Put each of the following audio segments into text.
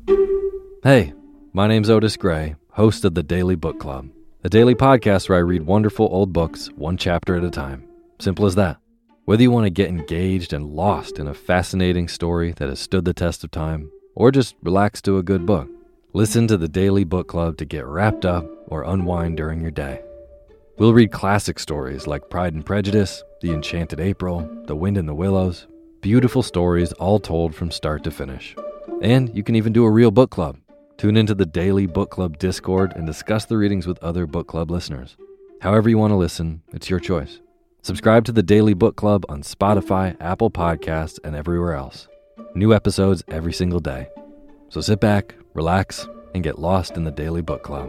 Hey, my name's Otis Gray, host of the Daily Book Club, a daily podcast where I read wonderful old books one chapter at a time. Simple as that. Whether you want to get engaged and lost in a fascinating story that has stood the test of time, or just relax to a good book, listen to the Daily Book Club to get wrapped up or unwind during your day. We'll read classic stories like Pride and Prejudice, The Enchanted April, The Wind in the Willows, beautiful stories all told from start to finish. And you can even do a real book club. Tune into the Daily Book Club Discord and discuss the readings with other book club listeners. However you want to listen, it's your choice. Subscribe to the Daily Book Club on Spotify, Apple Podcasts, and everywhere else. New episodes every single day. So sit back, relax, and get lost in the Daily Book Club.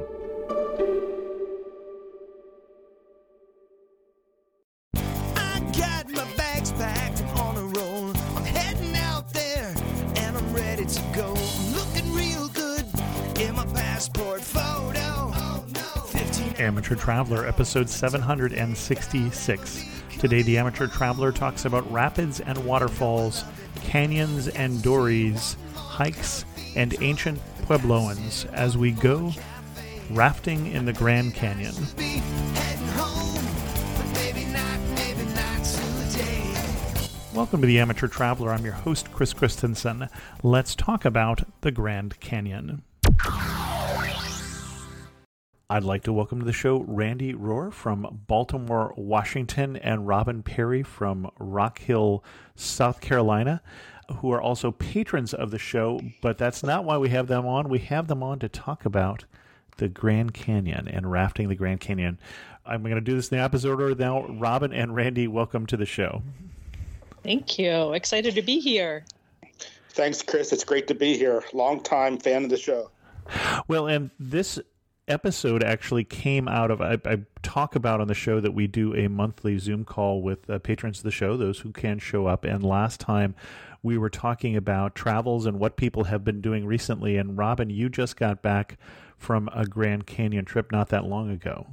I got my bags packed on a roll. I'm heading out there and I'm ready to go. I'm looking real good in my passport photo. Oh, no. 15 Amateur Traveler, episode 766. Today, the Amateur Traveler talks about rapids and waterfalls, canyons and dories, hikes, and ancient Puebloans as we go rafting in the Grand Canyon. be heading home, but maybe not today. Welcome to the Amateur Traveler. I'm your host, Chris Christensen. Let's talk about the Grand Canyon. I'd like to welcome to the show Randy Rohr from Baltimore, Washington, and Robin Perry from Rock Hill, South Carolina, who are also patrons of the show, but that's not why we have them on. We have them on to talk about the Grand Canyon and rafting the Grand Canyon. I'm going to do this in the opposite order now. Robin and Randy, welcome to the show. Thank you. Excited to be here. Thanks, Chris. It's great to be here. Longtime fan of the show. Well, and this episode actually came out of, I talk about on the show that we do a monthly Zoom call with patrons of the show, those who can show up. And last time we were talking about travels and what people have been doing recently. And Robin, you just got back from a Grand Canyon trip not that long ago.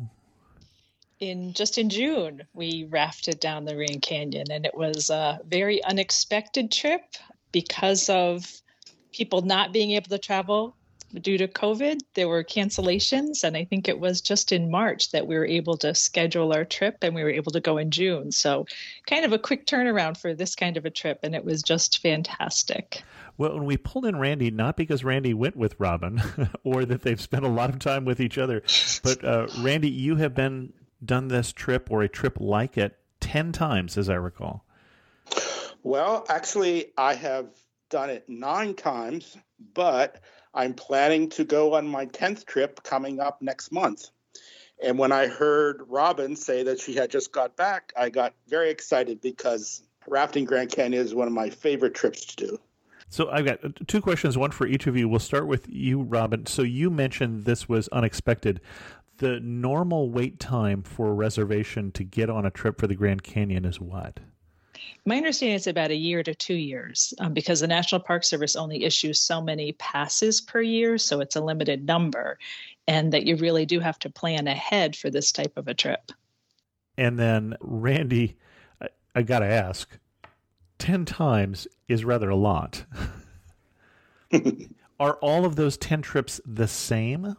In June, we rafted down the Grand Canyon, and it was a very unexpected trip because of people not being able to travel due to COVID. There were cancellations, and I think it was just in March that we were able to schedule our trip, and we were able to go in June. So kind of a quick turnaround for this kind of a trip, and it was just fantastic. Well, and we pulled in Randy, not because Randy went with Robin or that they've spent a lot of time with each other, but Randy, you have done this trip or a trip like it 10 times, as I recall. Well, actually, I have done it 9 times, but I'm planning to go on my 10th trip coming up next month. And when I heard Robin say that she had just got back, I got very excited because rafting Grand Canyon is one of my favorite trips to do. So I've got 2 questions, one for each of you. We'll start with you, Robin. So you mentioned this was unexpected. The normal wait time for a reservation to get on a trip for the Grand Canyon is what? My understanding is about a year to 2 years because the National Park Service only issues so many passes per year, so it's a limited number, and that you really do have to plan ahead for this type of a trip. And then, Randy, I got to ask, 10 times is rather a lot. Are all of those 10 trips the same?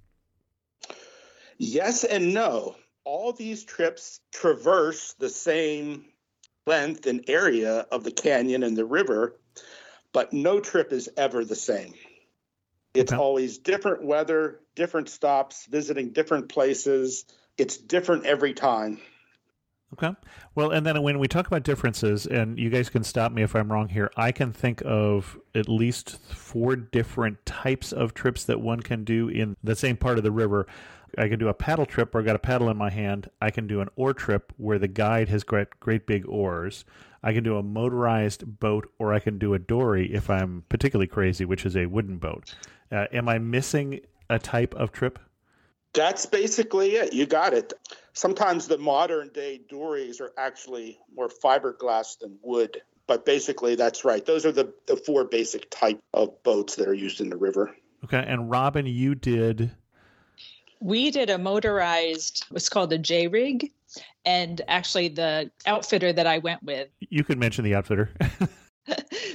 Yes and no. All these trips traverse the same length and area of the canyon and the river, but no trip is ever the same. It's always different weather, different stops, visiting different places. It's different every time. Okay. Well, and then when we talk about differences, and you guys can stop me if I'm wrong here, I can think of at least 4 different types of trips that one can do in the same part of the river. I can do a paddle trip where I got a paddle in my hand. I can do an oar trip where the guide has great big oars. I can do a motorized boat, or I can do a dory if I'm particularly crazy, which is a wooden boat. Am I missing a type of trip? That's basically it. You got it. Sometimes the modern day dories are actually more fiberglass than wood, but basically that's right. Those are the 4 basic type of boats that are used in the river. Okay. And Robin, you did... We did a motorized, what's called a J-rig, and actually the outfitter that I went with. You could mention the outfitter.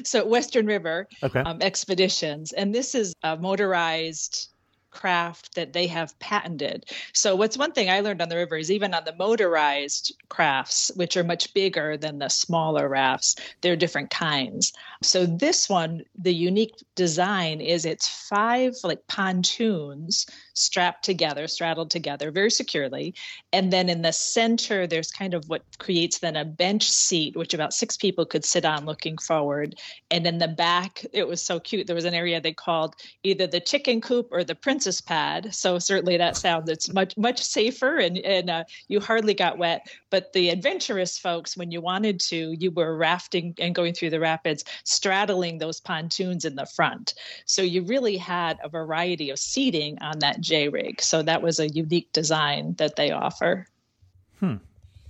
So Western River Okay. Expeditions. And this is a motorized craft that they have patented. So what's one thing I learned on the river is even on the motorized crafts, which are much bigger than the smaller rafts, there are different kinds. So this one, the unique design is it's 5 like pontoons straddled together very securely. And then in the center, there's kind of what creates then a bench seat, which about 6 people could sit on looking forward. And in the back, it was so cute. There was an area they called either the chicken coop or the princess pad. So certainly that sounds, it's much safer and you hardly got wet. But the adventurous folks, when you wanted to, you were rafting and going through the rapids, straddling those pontoons in the front. So you really had a variety of seating on that J-rig. So that was a unique design that they offer. And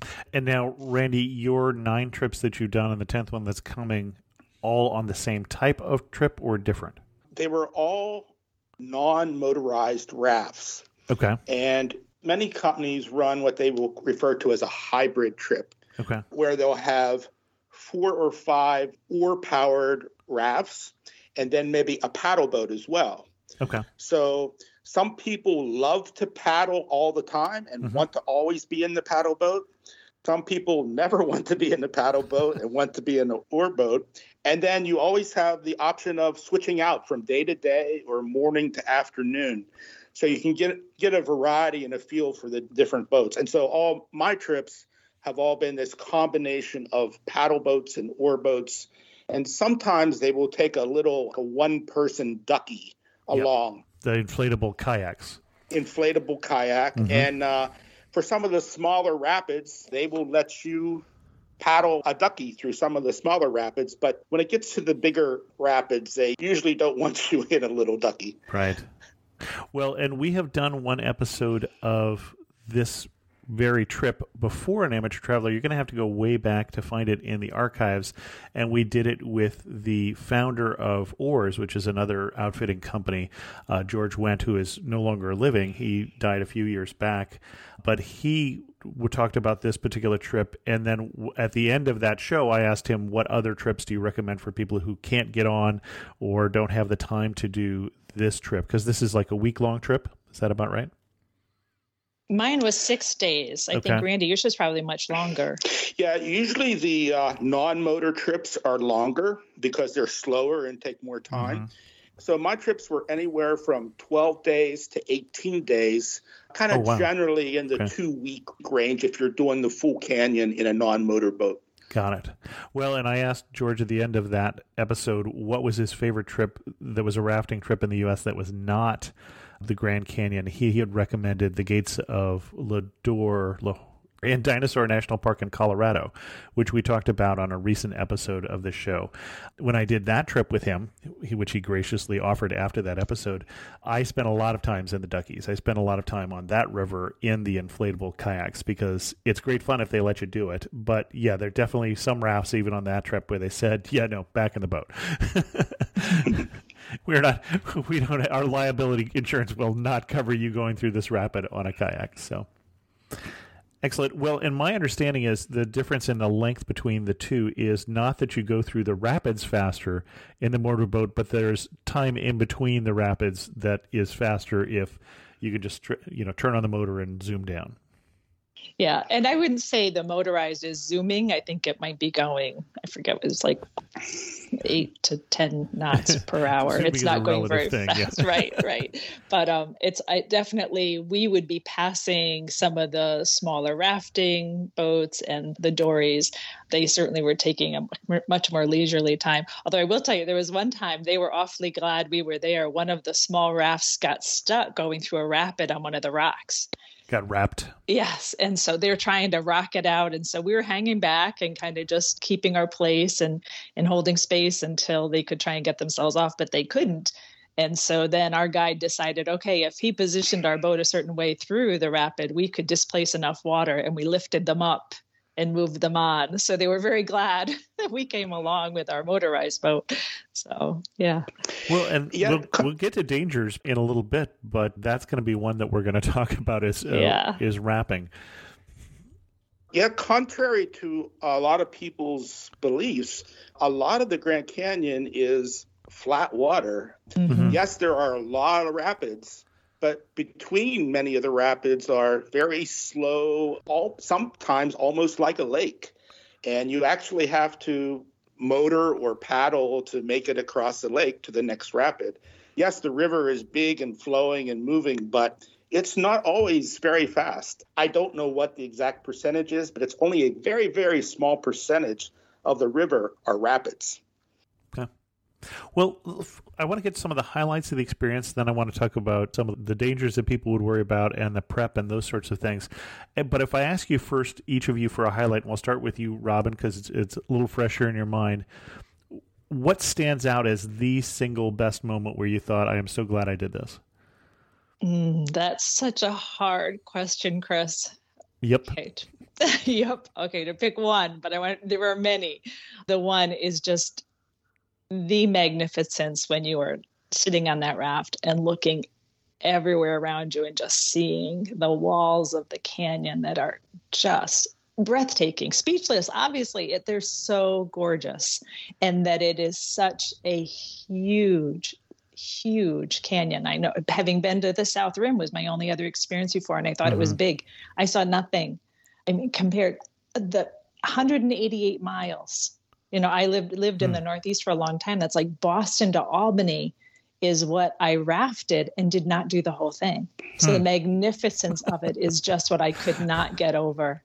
now, Randy, your 9 trips that you've done and the 10th one that's coming, all on the same type of trip or different? They were all non-motorized rafts. Okay. And many companies run what they will refer to as a hybrid trip, Okay. where they'll have 4 or 5 oar-powered rafts and then maybe a paddle boat as well. Okay. So some people love to paddle all the time and want to always be in the paddle boat. Some people never want to be in the paddle boat and want to be in the oar boat. And then you always have the option of switching out from day to day or morning to afternoon. So you can get a variety and a feel for the different boats. And so all my trips have all been this combination of paddle boats and oar boats. And sometimes they will take a one-person ducky along. The inflatable kayaks. Inflatable kayak. And for some of the smaller rapids, they will let you paddle a ducky through some of the smaller rapids. But when it gets to the bigger rapids, they usually don't want you in a little ducky. Right. Well, and we have done one episode of this very trip before an amateur traveler. You're going to have to go way back to find it in the archives. And we did it with the founder of Oars, which is another outfitting company, George Wendt, who is no longer living. He died a few years back. But he talked about this particular trip. And then at the end of that show, I asked him, what other trips do you recommend for people who can't get on or don't have the time to do this trip? Because this is like a week-long trip. Is that about right? Mine was 6 days. I think, Randy, yours was probably much longer. Yeah, usually the non-motor trips are longer because they're slower and take more time. So my trips were anywhere from 12 days to 18 days, kind of generally in the 2-week range if you're doing the full canyon in a non-motor boat. Got it. Well, and I asked George at the end of that episode what was his favorite trip that was a rafting trip in the U.S. that was not the Grand Canyon. He had recommended the gates of Lodore and Dinosaur National Park in Colorado, which we talked about on a recent episode of the show. When I did that trip with him, which he graciously offered after that episode, I spent a lot of times in the Duckies. I spent a lot of time on that river in the inflatable kayaks because it's great fun if they let you do it. But yeah, there are definitely some rafts even on that trip where they said, yeah, no, back in the boat. Our liability insurance will not cover you going through this rapid on a kayak. So excellent. Well, and my understanding is the difference in the length between the two is not that you go through the rapids faster in the motorboat, but there's time in between the rapids that is faster if you could just turn on the motor and zoom down. Yeah, and I wouldn't say the motorized is zooming. I think it might be going, I forget, it was like 8 to 10 knots per hour. It's not going very fast. Yeah. Right. But definitely, we would be passing some of the smaller rafting boats and the dories. They certainly were taking a much more leisurely time. Although I will tell you, there was one time they were awfully glad we were there. One of the small rafts got stuck going through a rapid on one of the rocks. Got wrapped. Yes. And so they're trying to rock it out. And so we were hanging back and kind of just keeping our place and holding space until they could try and get themselves off, but they couldn't. And so then our guide decided, okay, if he positioned our boat a certain way through the rapid, we could displace enough water, and we lifted them up and moved them on. So they were very glad that we came along with our motorized boat. So, yeah. Well, and we'll get to dangers in a little bit, but that's going to be one that we're going to talk about is wrapping. Yeah, contrary to a lot of people's beliefs, a lot of the Grand Canyon is flat water. Mm-hmm. Yes, there are a lot of rapids, but between many of the rapids are very slow, sometimes almost like a lake. And you actually have to motor or paddle to make it across the lake to the next rapid. Yes, the river is big and flowing and moving, but it's not always very fast. I don't know what the exact percentage is, but it's only a very, very small percentage of the river are rapids. Okay. Well, I want to get some of the highlights of the experience. Then I want to talk about some of the dangers that people would worry about and the prep and those sorts of things. But if I ask you first, each of you for a highlight, and we'll start with you, Robin, because it's a little fresher in your mind. What stands out as the single best moment where you thought, I am so glad I did this? That's such a hard question, Chris. Yep. Okay. Yep. Okay, to pick one, but there were many. The one is just the magnificence when you are sitting on that raft and looking everywhere around you and just seeing the walls of the canyon that are just breathtaking, speechless. Obviously, they're so gorgeous, and that it is such a huge canyon. I know, having been to the South Rim was my only other experience before, and I thought it was big. I saw nothing. I mean, compared the 188 miles. You know, I lived in the Northeast for a long time. That's like Boston to Albany is what I rafted and did not do the whole thing. So the magnificence of it is just what I could not get over.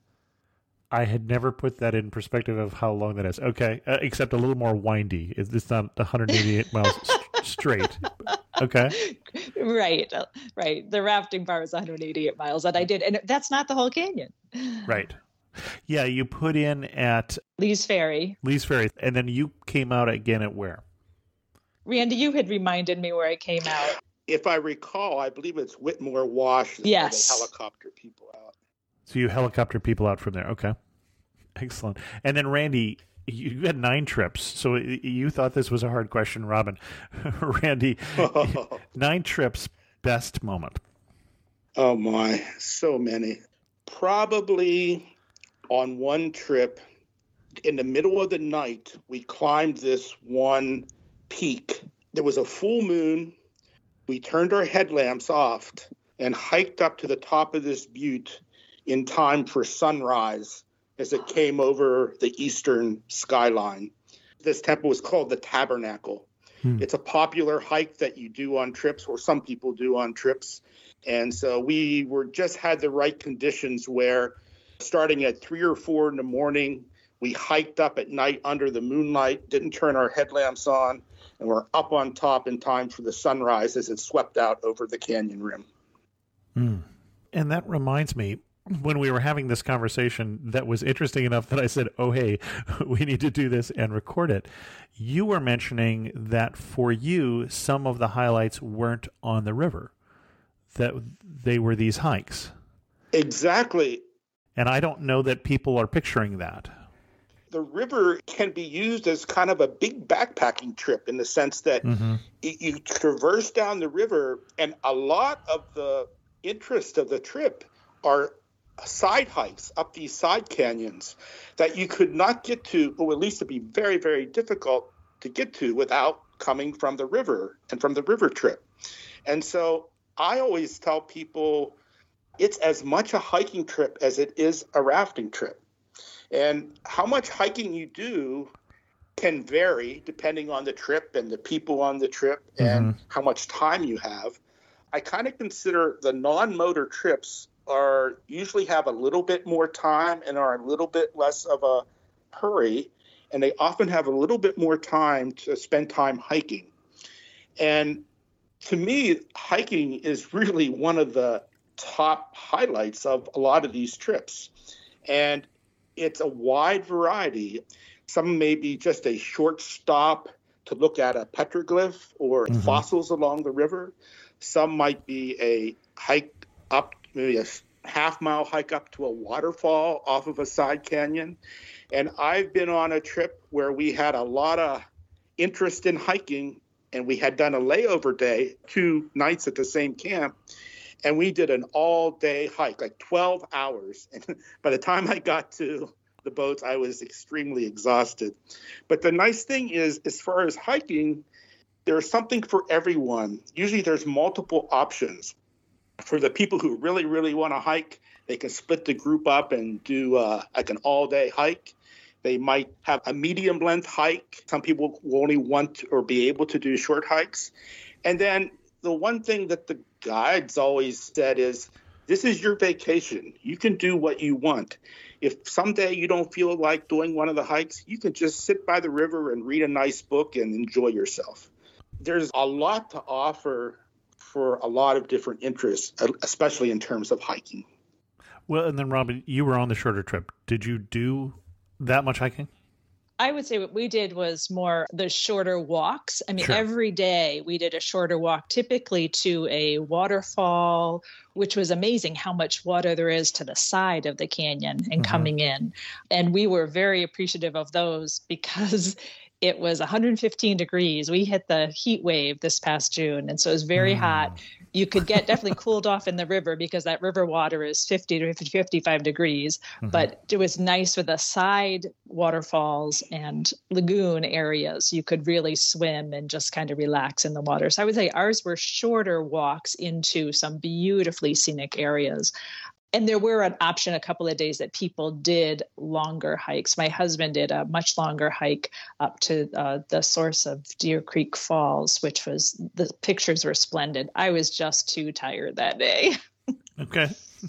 I had never put that in perspective of how long that is. Okay, except a little more windy. It's not 188 miles straight. Okay. Right. The rafting part was 188 miles that I did. And that's not the whole canyon. Right. Yeah, you put in at Lee's Ferry. And then you came out again at where? Randy, you had reminded me where I came out. If I recall, I believe it's Whitmore Wash. Yes. Where they helicopter people out. So you helicopter people out from there. Okay. Excellent. And then Randy, you had 9 trips. So you thought this was a hard question, Robin. Randy, 9 trips, best moment. Oh my, so many. Probably on one trip, in the middle of the night, we climbed this one peak. There was a full moon. We turned our headlamps off and hiked up to the top of this butte in time for sunrise as it came over the eastern skyline. This temple was called the Tabernacle. It's a popular hike that you do on trips, or some people do on trips. And so we just had the right conditions where starting at 3 or 4 in the morning, we hiked up at night under the moonlight, didn't turn our headlamps on, and we're up on top in time for the sunrise as it swept out over the canyon rim. And that reminds me, when we were having this conversation that was interesting enough that I said, oh, hey, we need to do this and record it. You were mentioning that for you, some of the highlights weren't on the river, that they were these hikes. Exactly. And I don't know that people are picturing that. The river can be used as kind of a big backpacking trip in the sense that you traverse down the river, and a lot of the interest of the trip are side hikes up these side canyons that you could not get to, or at least it'd be very, very difficult to get to without coming from the river and from the river trip. And so I always tell people it's as much a hiking trip as it is a rafting trip. And how much hiking you do can vary depending on the trip and the people on the trip and how much time you have. I kind of consider the non-motor trips are usually have a little bit more time and are a little bit less of a hurry, and they often have a little bit more time to spend time hiking. And to me, hiking is really one of the top highlights of a lot of these trips. And it's a wide variety. Some may be just a short stop to look at a petroglyph or fossils along the river. Some might be a hike up, maybe a half-mile hike up to a waterfall off of a side canyon. And I've been on a trip where we had a lot of interest in hiking, and we had done a layover day, 2 nights at the same camp. And we did an all-day hike, like 12 hours. And by the time I got to the boats, I was extremely exhausted. But the nice thing is, as far as hiking, there's something for everyone. Usually there's multiple options. For the people who really, really want to hike, they can split the group up and do like an all-day hike. They might have a medium-length hike. Some people will only want or be able to do short hikes. And then the one thing that the guides always said is, this is your vacation. You can do what you want. If someday you don't feel like doing one of the hikes, you can just sit by the river and read a nice book and enjoy yourself. There's a lot to offer for a lot of different interests, especially in terms of hiking. Well, and then Robin, you were on the shorter trip. Did you do that much hiking? I would say what we did was more the shorter walks. I mean, Sure. Every day we did a shorter walk, typically to a waterfall, which was amazing how much water there is to the side of the canyon and coming in. And we were very appreciative of those because it was 115 degrees. We hit the heat wave this past June. And so it was very hot. You could get definitely cooled off in the river because that river water is 50 to 55 degrees. But it was nice with the side waterfalls and lagoon areas. You could really swim and just kind of relax in the water. So I would say ours were shorter walks into some beautifully scenic areas. And there were an option a couple of days that people did longer hikes. My husband did a much longer hike up to the source of Deer Creek Falls, which was, the pictures were splendid. I was just too tired that day. Okay.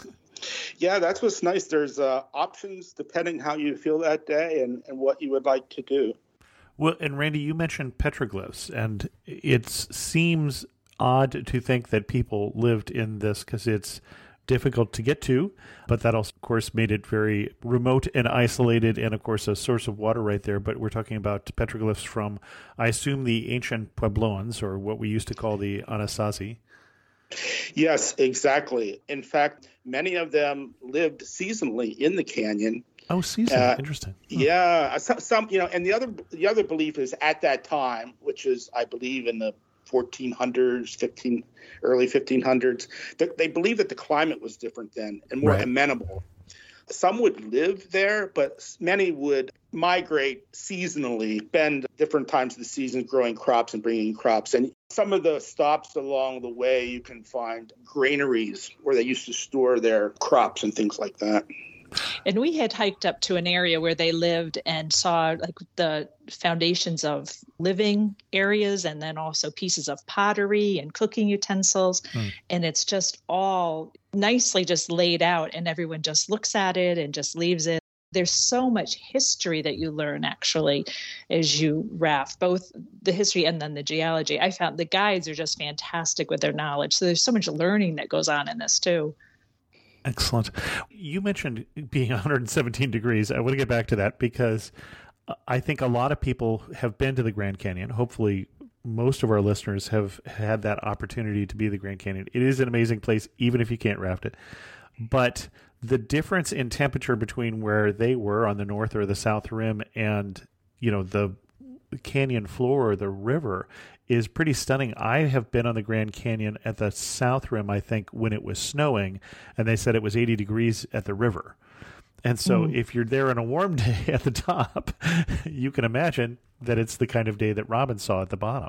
Yeah, that's what's nice. There's options depending how you feel that day and what you would like to do. Well, and Randy, you mentioned petroglyphs, and it seems odd to think that people lived in this because it's difficult to get to, but that also, of course, made it very remote and isolated, and of course a source of water right there. But we're talking about petroglyphs from, I assume, the ancient Puebloans, or what we used to call the Anasazi. Yes, exactly. In fact, many of them lived seasonally in the canyon. Oh, seasonal. Interesting. Yeah, some and the other belief is at that time, which is, I believe, in the 1400s, early 1500s, they believed that the climate was different then and more amenable. Some would live there, but many would migrate seasonally, spend different times of the season growing crops and bringing crops. And some of the stops along the way, you can find granaries where they used to store their crops and things like that. And we had hiked up to an area where they lived and saw like the foundations of living areas and then also pieces of pottery and cooking utensils. And it's just all nicely just laid out and everyone just looks at it and just leaves it. There's so much history that you learn actually as you raft, both the history and then the geology. I found the guides are just fantastic with their knowledge. So there's so much learning that goes on in this too. Excellent. You mentioned being 117 degrees. I want to get back to that because I think a lot of people have been to the Grand Canyon. Hopefully, most of our listeners have had that opportunity to be the Grand Canyon. It is an amazing place, even if you can't raft it. But the difference in temperature between where they were on the north or the south rim and, the canyon floor or the river is pretty stunning. I have been on the Grand Canyon at the south rim, I think, when it was snowing, and they said it was 80 degrees at the river. And so if you're there on a warm day at the top, you can imagine that it's the kind of day that Robin saw at the bottom.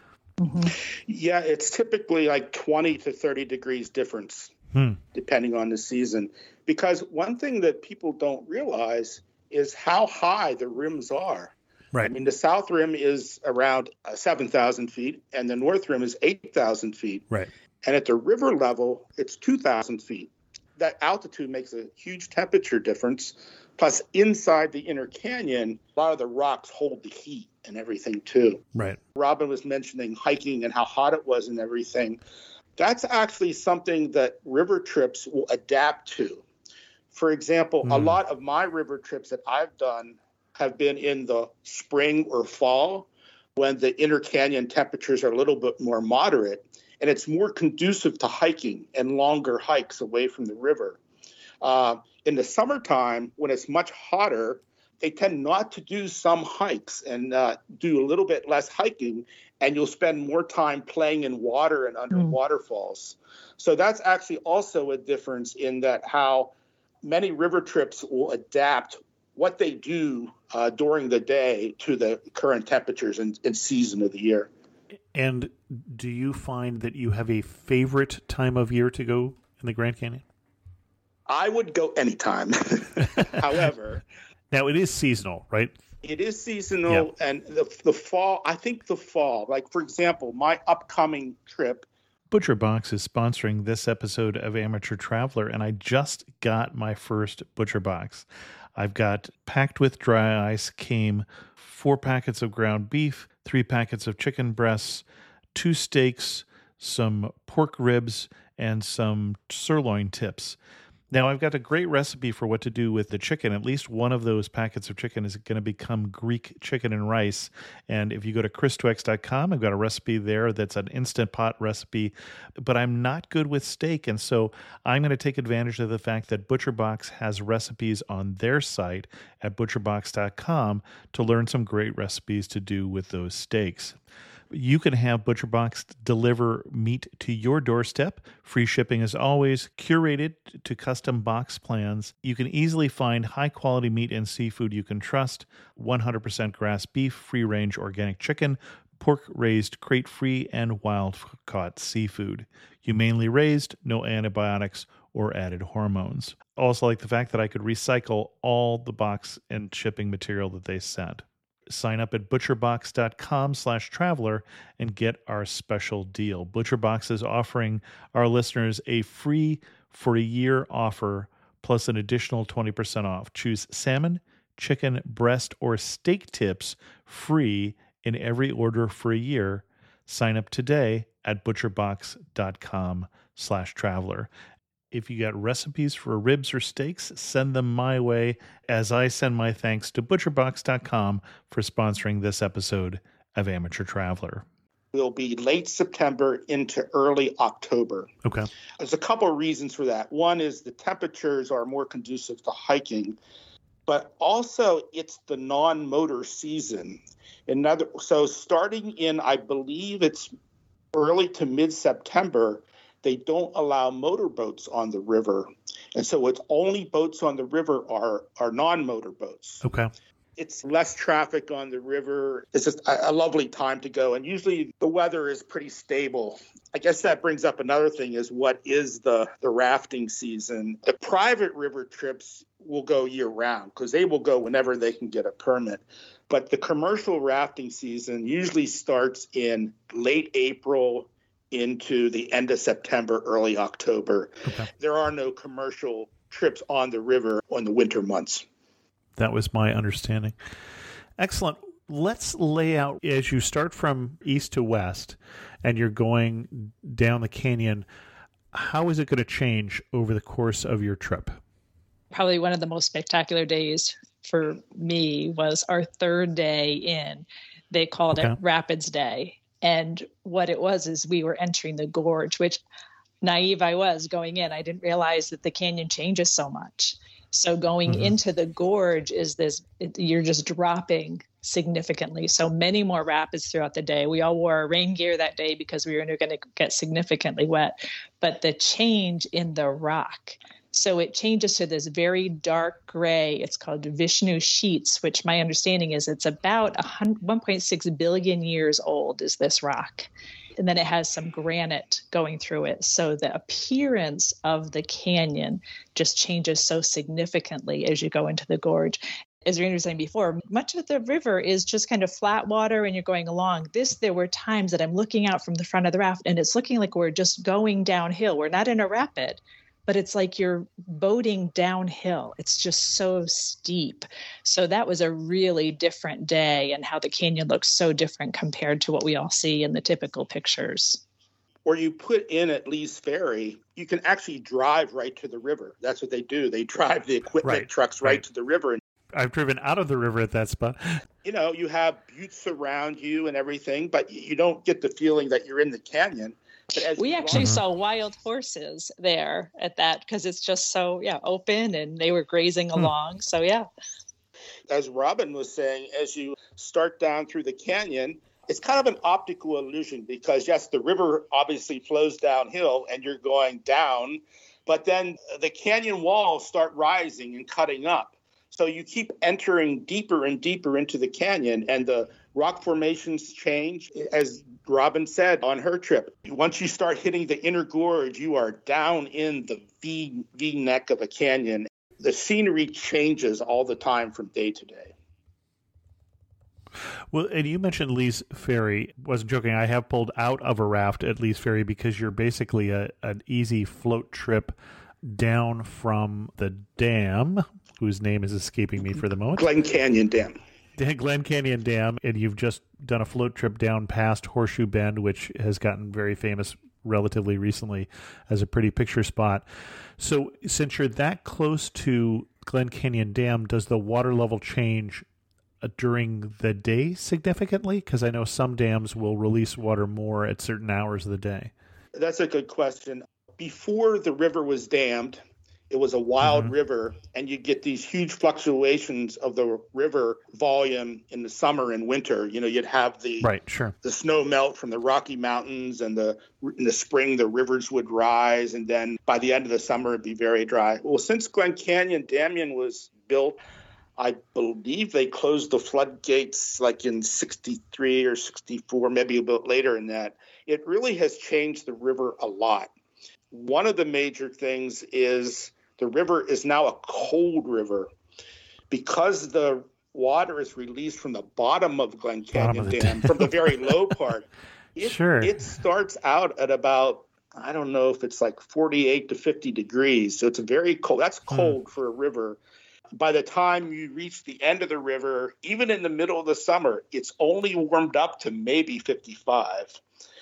Yeah, it's typically like 20 to 30 degrees difference, depending on the season. Because one thing that people don't realize is how high the rims are. Right. I mean, the south rim is around 7,000 feet, and the north rim is 8,000 feet. Right. And at the river level, it's 2,000 feet. That altitude makes a huge temperature difference. Plus, inside the inner canyon, a lot of the rocks hold the heat and everything, too. Right. Robin was mentioning hiking and how hot it was and everything. That's actually something that river trips will adapt to. For example, a lot of my river trips that I've done have been in the spring or fall when the inner canyon temperatures are a little bit more moderate, and it's more conducive to hiking and longer hikes away from the river. In the summertime, when it's much hotter, they tend not to do some hikes and do a little bit less hiking and you'll spend more time playing in water and under waterfalls. So that's actually also a difference in that how many river trips will adapt what they do during the day to the current temperatures and season of the year. And do you find that you have a favorite time of year to go in the Grand Canyon? I would go anytime. However, now it is seasonal, right? It is seasonal, and the fall, I think the fall, like, for example, my upcoming trip. ButcherBox is sponsoring this episode of Amateur Traveler, and I just got my first ButcherBox. I've got, packed with dry ice, came 4 packets of ground beef, 3 packets of chicken breasts, 2 steaks, some pork ribs, and some sirloin tips. Now, I've got a great recipe for what to do with the chicken. At least one of those packets of chicken is going to become Greek chicken and rice. And if you go to chris2x.com, I've got a recipe there that's an Instant Pot recipe. But I'm not good with steak, and so I'm going to take advantage of the fact that ButcherBox has recipes on their site at butcherbox.com to learn some great recipes to do with those steaks. You can have ButcherBox deliver meat to your doorstep. Free shipping as always, curated to custom box plans. You can easily find high-quality meat and seafood you can trust. 100% grass beef, free-range organic chicken, pork-raised crate-free, and wild-caught seafood. Humanely raised, no antibiotics or added hormones. Also like the fact that I could recycle all the box and shipping material that they sent. Sign up at butcherbox.com/traveler and get our special deal. ButcherBox is offering our listeners a free for a year offer plus an additional 20% off. Choose salmon, chicken, breast, or steak tips free in every order for a year. Sign up today at butcherbox.com/traveler. If you got recipes for ribs or steaks, send them my way as I send my thanks to butcherbox.com for sponsoring this episode of Amateur Traveler. Will be late September into early October. Okay. There's a couple of reasons for that. One is the temperatures are more conducive to hiking, but also it's the non-motor season. So starting in, I believe it's early to mid-September, they don't allow motorboats on the river. And so it's only boats on the river are non-motor boats. Okay. It's less traffic on the river. It's just a lovely time to go. And usually the weather is pretty stable. I guess that brings up another thing is what is the rafting season? The private river trips will go year round because they will go whenever they can get a permit. But the commercial rafting season usually starts in late April into the end of September, early October. Okay. There are no commercial trips on the river in the winter months. That was my understanding. Excellent. Let's lay out, as you start from east to west and you're going down the canyon, how is it going to change over the course of your trip? Probably one of the most spectacular days for me was our 3rd day in. They called it Rapids Day. And what it was is we were entering the gorge, which naive I was going in. I didn't realize that the canyon changes so much. So going into the gorge is you're just dropping significantly. So many more rapids throughout the day. We all wore our rain gear that day because we were going to get significantly wet. But the change in the rock. So it changes to this very dark gray. It's called Vishnu sheets, which my understanding is it's about 1.6 billion years old is this rock. And then it has some granite going through it. So the appearance of the canyon just changes so significantly as you go into the gorge. As Rainer was saying before, much of the river is just kind of flat water and you're going along. There were times that I'm looking out from the front of the raft and it's looking like we're just going downhill. We're not in a rapid, but it's like you're boating downhill. It's just so steep. So that was a really different day and how the canyon looks so different compared to what we all see in the typical pictures. Or you put in at Lee's Ferry, you can actually drive right to the river. That's what they do. They drive the equipment trucks right to the river. I've driven out of the river at that spot. You know, you have buttes around you and everything, but you don't get the feeling that you're in the canyon. We actually saw wild horses there at that because it's just so open and they were grazing along. So, as Robin was saying, as you start down through the canyon, it's kind of an optical illusion because, yes, the river obviously flows downhill and you're going down, but then the canyon walls start rising and cutting up. So you keep entering deeper and deeper into the canyon, and the rock formations change. As Robin said on her trip, once you start hitting the inner gorge, you are down in the V neck of a canyon. The scenery changes all the time from day to day. Well, and you mentioned Lee's Ferry. Wasn't joking. I have pulled out of a raft at Lee's Ferry because you're basically an easy float trip down from the dam, whose name is escaping me for the moment. Glen Canyon Dam. Glen Canyon Dam, and you've just done a float trip down past Horseshoe Bend, which has gotten very famous relatively recently as a pretty picture spot. So since you're that close to Glen Canyon Dam, does the water level change during the day significantly? Because I know some dams will release water more at certain hours of the day. That's a good question. Before the river was dammed, it was a wild river, and you get these huge fluctuations of the river volume in the summer and winter. You know, you'd have the snow melt from the Rocky Mountains, and in the spring the rivers would rise, and then by the end of the summer it'd be very dry. Well, since Glen Canyon Dam was built, I believe they closed the floodgates like in 63 or 64, maybe a bit later than that. It really has changed the river a lot. One of the major things is the river is now a cold river because the water is released from the bottom of Glen Canyon Dam, from the very low part. It starts out at about, I don't know if it's like 48 to 50 degrees. So it's very cold. That's cold for a river. By the time you reach the end of the river, even in the middle of the summer, it's only warmed up to maybe 55.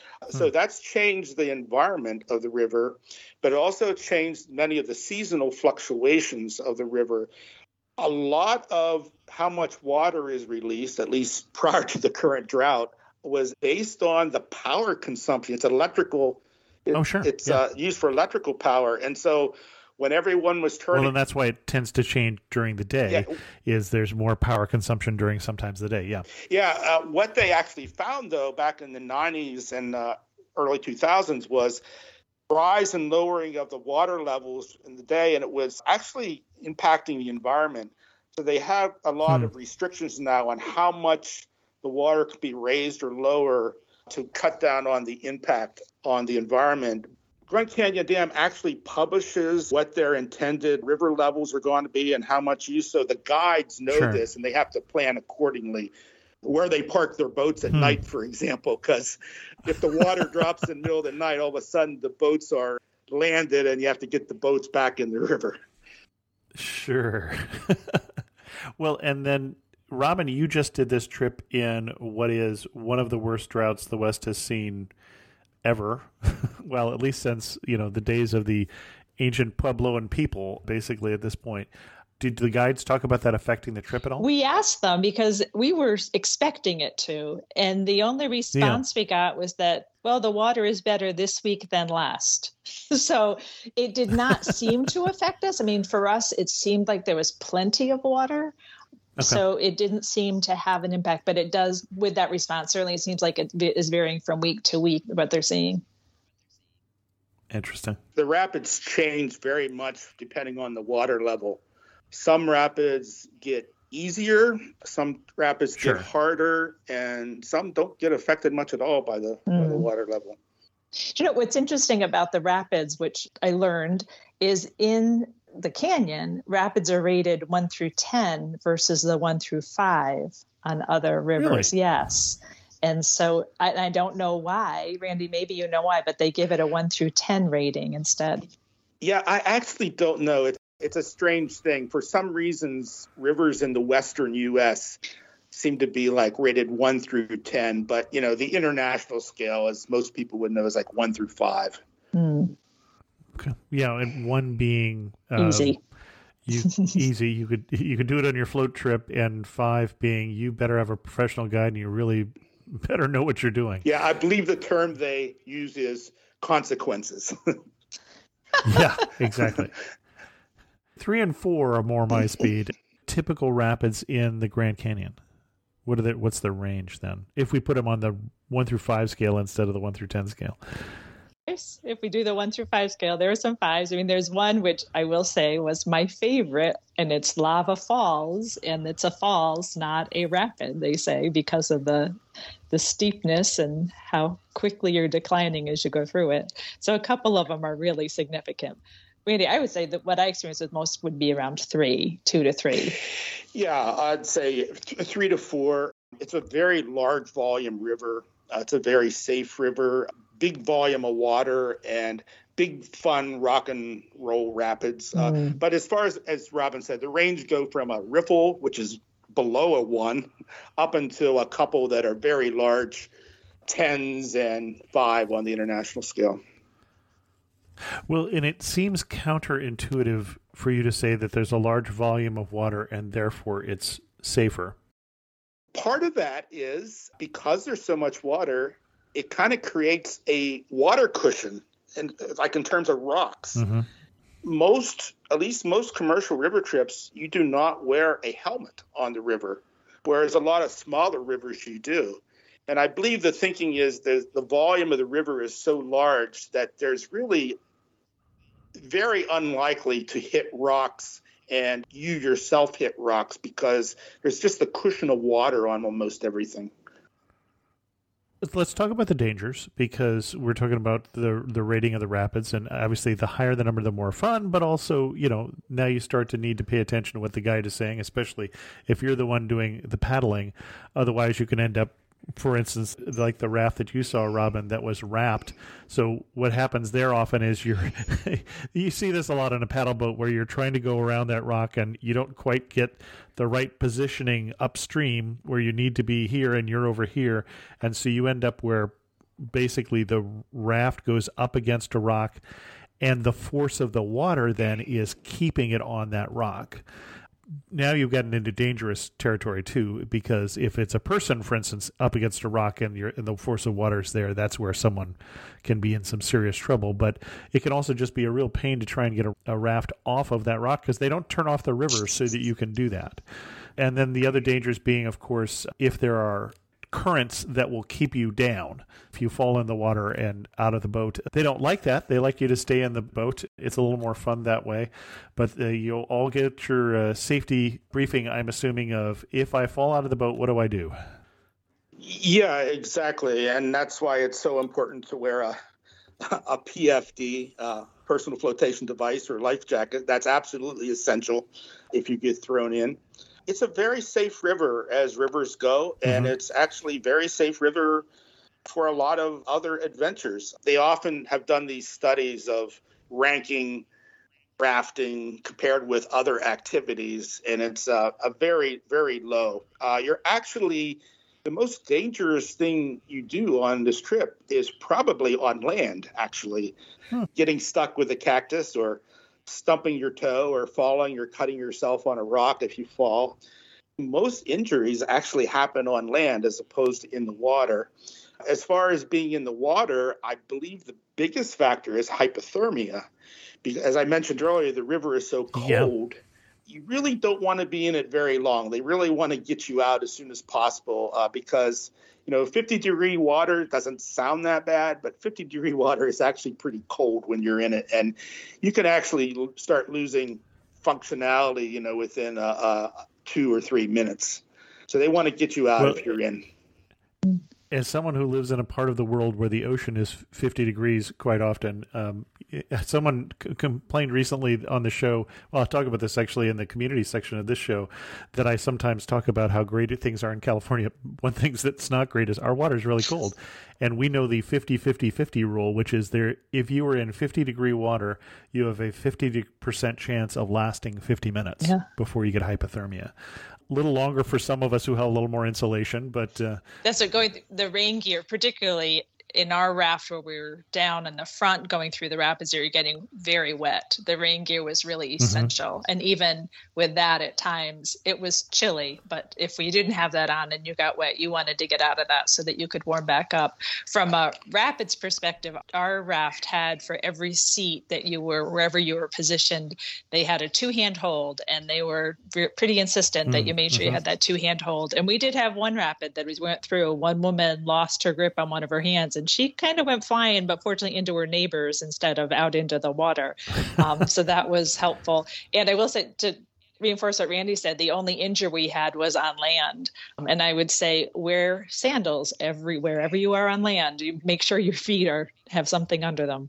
So that's changed the environment of the river, but it also changed many of the seasonal fluctuations of the river. A lot of how much water is released, at least prior to the current drought, was based on the power consumption. It's electrical. It's used for electrical power. And so when everyone was turning... Well, and that's why it tends to change during the day, is there's more power consumption during sometimes the day, what they actually found, though, back in the 90s and early 2000s was rise and lowering of the water levels in the day, and it was actually impacting the environment. So they have a lot of restrictions now on how much the water could be raised or lower to cut down on the impact on the environment. Glen Canyon Dam actually publishes what their intended river levels are going to be and how much use. So the guides know this, and they have to plan accordingly. Where they park their boats at night, for example, because if the water drops in the middle of the night, all of a sudden the boats are landed and you have to get the boats back in the river. Sure. Well, and then, Robin, you just did this trip in what is one of the worst droughts the West has seen ever. Well, at least since, the days of the ancient Puebloan people, basically at this point. Did the guides talk about that affecting the trip at all? We asked them because we were expecting it to. And the only response we got was that, well, the water is better this week than last. So it did not seem to affect us. I mean, for us, it seemed like there was plenty of water. Okay. So it didn't seem to have an impact, but it does with that response. Certainly it seems like it is varying from week to week what they're seeing. Interesting. The rapids change very much depending on the water level. Some rapids get easier, some rapids get harder, and some don't get affected much at all by the water level. What's interesting about the rapids, which I learned, is in the canyon, rapids are rated 1 through 10 versus the 1 through 5 on other rivers. Really? Yes. And so I don't know why. Randy, maybe you know why, but they give it a 1 through 10 rating instead. Yeah, I actually don't know. It's a strange thing. For some reasons, rivers in the western U.S. seem to be like rated 1 through 10, but the international scale, as most people would know, is like 1 through 5. Okay. Yeah, and 1 being easy. Easy. You could do it on your float trip, and 5 being you better have a professional guide and you really better know what you're doing. Yeah, I believe the term they use is consequences. Yeah, exactly. 3 and 4 are more my speed. Typical rapids in the Grand Canyon. What's the range then? If we put them on the 1 through 5 scale instead of the 1 through 10 scale. If we do the 1 through 5 scale, there are some 5s. I mean, there's one which I will say was my favorite, and it's Lava Falls, and it's a falls, not a rapid, they say, because of the steepness and how quickly you're declining as you go through it. So a couple of them are really significant. Randy, I would say that what I experienced with most would be around 2 to 3. Yeah, I'd say 3 to 4. It's a very large volume river. It's a very safe river, big volume of water, and big fun rock and roll rapids. But as far as Robin said, the range go from a riffle, which is below a 1, up until a couple that are very large, 10s and 5 on the international scale. Well, and it seems counterintuitive for you to say that there's a large volume of water and therefore it's safer. Part of that is because there's so much water, it kind of creates a water cushion, and like in terms of rocks. Mm-hmm. At least most commercial river trips, you do not wear a helmet on the river, whereas a lot of smaller rivers you do. And I believe the thinking is the volume of the river is so large that there's really very unlikely to hit rocks and you yourself hit rocks because there's just a cushion of water on almost everything. Let's talk about the dangers, because we're talking about the rating of the rapids, and obviously the higher the number, the more fun, but also, now you start to need to pay attention to what the guide is saying, especially if you're the one doing the paddling. Otherwise, you can end up, for instance, like the raft that you saw, Robin, that was wrapped. So what happens there often is you see this a lot on a paddle boat where you're trying to go around that rock and you don't quite get the right positioning upstream where you need to be here and you're over here. And so you end up where basically the raft goes up against a rock and the force of the water then is keeping it on that rock. Now you've gotten into dangerous territory too, because if it's a person, for instance, up against a rock and the force of water is there, that's where someone can be in some serious trouble. But it can also just be a real pain to try and get a raft off of that rock because they don't turn off the river so that you can do that. And then the other dangers being, of course, if there are currents that will keep you down. If you fall in the water and out of the boat, they don't like that. They like you to stay in the boat. It's a little more fun that way. But you'll all get your safety briefing, I'm assuming, of if I fall out of the boat, what do I do? Yeah, exactly. And that's why it's so important to wear a PFD, personal flotation device, or life jacket. That's absolutely essential if you get thrown in. It's a very safe river as rivers go, and it's actually a very safe river for a lot of other adventures. They often have done these studies of ranking rafting compared with other activities, and it's a very, very low. You're actually, the most dangerous thing you do on this trip is probably on land, actually. Getting stuck with a cactus or stumping your toe or falling or cutting yourself on a rock if you fall. Most injuries actually happen on land as opposed to in the water. As far as being in the water, I believe the biggest factor is hypothermia. Because as I mentioned earlier, the river is so cold. Yeah. You really don't want to be in it very long. They really want to get you out as soon as possible because 50-degree water doesn't sound that bad, but 50-degree water is actually pretty cold when you're in it. And you can actually start losing functionality, within 2 or 3 minutes. So they want to get you out if you're in. As someone who lives in a part of the world where the ocean is 50 degrees quite often, someone complained recently on the show, well, I'll talk about this actually in the community section of this show, that I sometimes talk about how great things are in California. One thing that's not great is our water is really cold. And we know the 50-50-50 rule, which is if you are in 50-degree water, you have a 50% chance of lasting 50 minutes before you get hypothermia. A little longer for some of us who have a little more insulation, but that's what going the rain gear, particularly in our raft where we were down in the front going through the rapids, you're getting very wet. The rain gear was really essential. And even with that, at times it was chilly, but if we didn't have that on and you got wet, you wanted to get out of that so that you could warm back up. From a rapids perspective, our raft had, for every seat that you were, wherever you were positioned, they had a 2-hand hold, and they were pretty insistent that you made sure you had that 2-hand hold. And we did have one rapid that we went through. One woman lost her grip on one of her hands, and she kind of went flying, but fortunately into her neighbors instead of out into the water. So that was helpful. And I will say, to reinforce what Randy said, the only injury we had was on land. And I would say wear sandals wherever you are on land. You make sure your feet have something under them.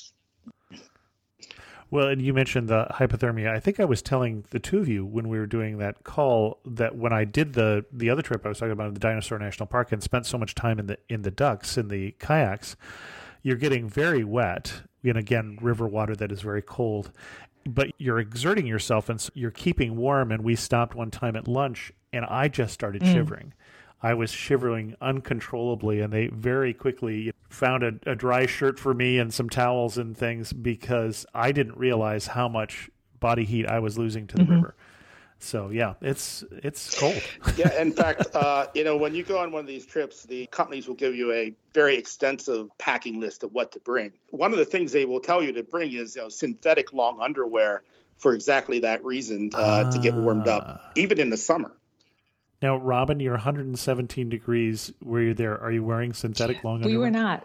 Well, and you mentioned the hypothermia. I think I was telling the two of you when we were doing that call that when I did the other trip I was talking about in the Dinosaur National Park and spent so much time in the ducks, in the kayaks, you're getting very wet. And again, river water that is very cold, but you're exerting yourself and you're keeping warm. And we stopped one time at lunch and I just started shivering. I was shivering uncontrollably, and they very quickly found a dry shirt for me and some towels and things because I didn't realize how much body heat I was losing to the river. So yeah, it's cold. Yeah, in fact, when you go on one of these trips, the companies will give you a very extensive packing list of what to bring. One of the things they will tell you to bring is synthetic long underwear for exactly that reason, to get warmed up, even in the summer. Now, Robin, you're 117 degrees where you're there. Are you wearing synthetic long underwear? We were not.